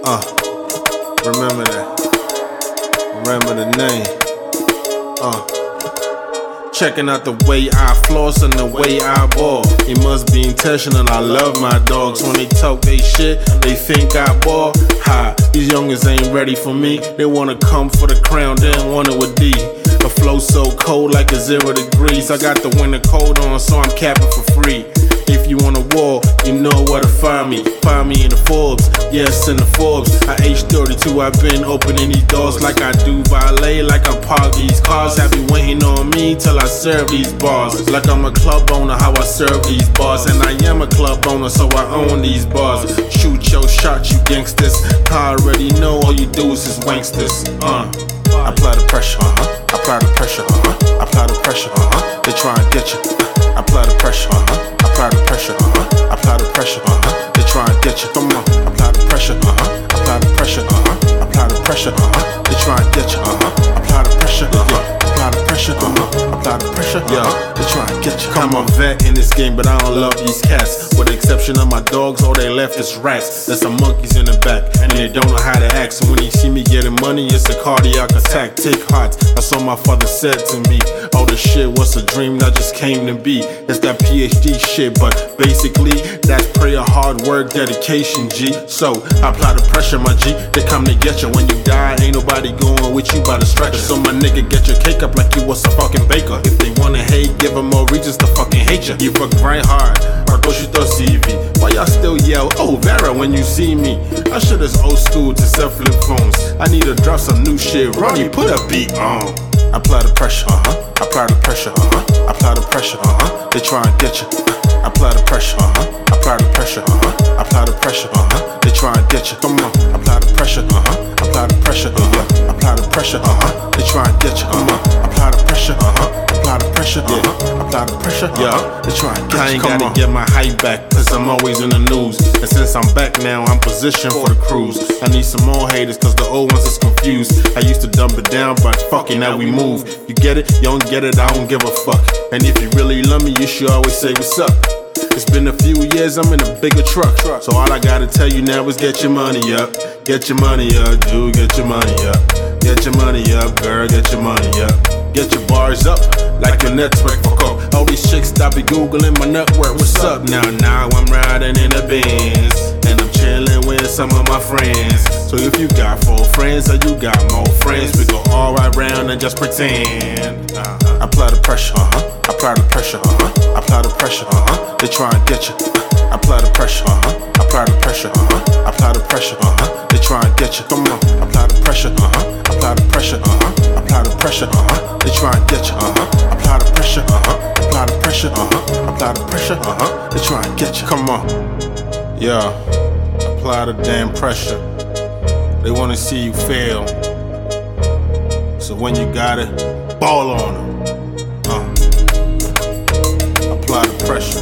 Remember that. Remember the name. Checking out the way I floss and the way I ball. It must be intentional, I love my dogs. When they talk they shit, they think I ball. Ha, these youngins ain't ready for me. They wanna come for the crown, they don't want it with D. The flow so cold like a 0 degrees. I got the winter coat on, so I'm capping for free. If you on a wall, you know where to find me. Find me in the Forbes, yes in the Forbes. At age 32, I've been opening these doors like I do valet, like I park these cars. Have you waiting on me till I serve these bars? Like I'm a club owner, how I serve these bars. And I am a club owner, so I own these bars. Shoot your shot, you gangsters. I already know all you do is just wanksters. Apply the pressure, apply the pressure, apply the pressure, they try and get you. Apply the pressure, apply the pressure, apply the pressure, they try and get you. Come on, apply the pressure, apply the pressure, apply the pressure, they try and get you. Apply the pressure, apply the pressure, apply the pressure, they try and get you. I'm a vet in this game, but I don't love these cats. With the exception of my dogs, all they left is rats. There's some monkeys in the back, and they don't know how to act. So when they see me getting money, it's a cardiac attack. Take heart, that's all my father said to me. All this shit was a dream that just came to be. It's that PhD shit, but basically that's prayer, hard work, dedication, G. So apply the pressure, my G. They come to get you. When you die, ain't nobody going with you by the stretcher. So my nigga, get your cake up like you was a fucking baker. If they wanna hate, give them more reasons to fucking hate you. You work right hard, Rakoshito CV. Why y'all still yell, oh Vera, when you see me? That shit is old school to self-flip phones. I need to drop some new shit. Ronnie, put a beat on. Apply the pressure, apply the pressure, apply the pressure, they try and get you. Apply the pressure, apply the pressure, apply the pressure, they try and get you. Come on, apply the pressure, apply the pressure, apply the pressure, they try and get you. Come on, apply the pressure, apply the pressure, apply the pressure, they try and get you. I ain't gotta get my hype back, cause I'm always in the news. And since I'm back now, I'm positioned for the cruise. I need some more haters, cause the old ones is confused. I used to dump it down, but fuck it, now we move. You get it? You don't get it, I don't give a fuck. And if you really love me, you should always say what's up. It's been a few years, I'm in a bigger truck. So all I gotta tell you now is get your money up. Get your money up, dude, get your money up. Get your money up, girl, get your money up. Get your bars up, like your network fuck up. All these chicks stop be googling my network, what's up now? Now I'm riding in a Benz, and I'm chilling with some of my friends. So if you got 4 friends or you got more friends, we go all right round and just pretend. Apply the pressure, apply the pressure, apply the pressure, they try and get you. Apply the pressure, apply the pressure, apply the pressure, they try and get you. Come on, apply the pressure, apply the pressure, apply the pressure, they try and get you. Apply the pressure, apply the pressure, apply the pressure, they try and get you. Come on, yeah, apply the damn pressure. They wanna see you fail, so when you got it, ball on them. Apply the pressure.